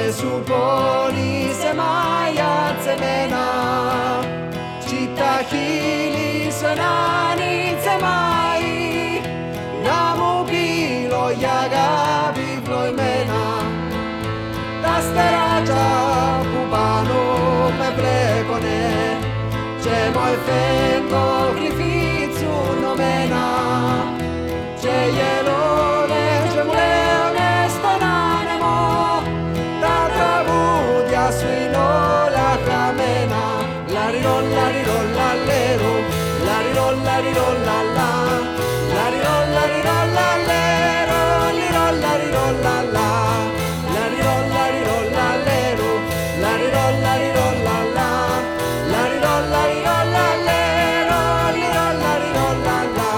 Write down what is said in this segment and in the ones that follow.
σου πόνισε μάγια τσεμένα κι τα χείλη σου ενάνιτσε μάι να μου πει λόγια αγάπη πλοημένα τα στεράκια που πάνω με μπλέκουνε και μου εφέντο γλυφίτσουνομένα και γελώνε και μου λέωνε στον άνεμο τα τραγούδια σου είναι όλα χαμένα λαριρό λαριρό λαλέρο λαριρό λαριρό λαλά λαριρό λαριρό λαλέρο λιρό λαριρό λαλά λαριρό λαριρό λαλέρο λαριρό λαριρό λαλά λαριρό λαριρό λαλέρο λιρό λαριρό λαλά.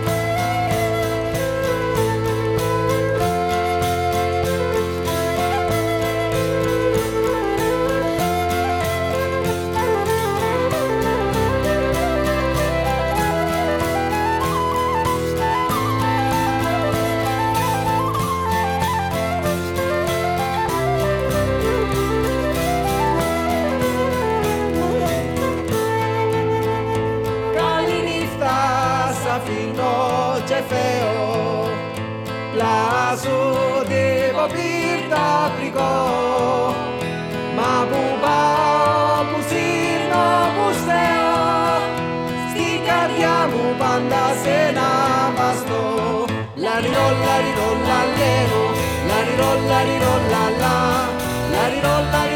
Αφήνω και φέω πλάσου τύπο πύρτα πρικό μα που πάω, που σύρνω, που στέω στην καρδιά μου πάντα σε να βαστώ λαριρό λαριρό λαλέρο λαριρό λαριρό λαλά λαριρό λαριρό